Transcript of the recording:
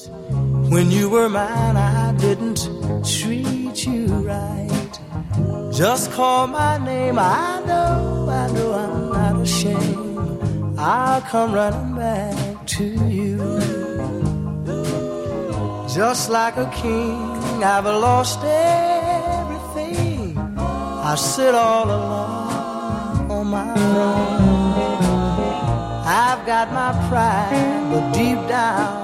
When you were mine, I didn't treat you right. Just call my name, I know I'm not ashamed. I'll come running back to you. Just like a king, I've lost everything. I sit all alone on my throne. I've got my pride, but deep down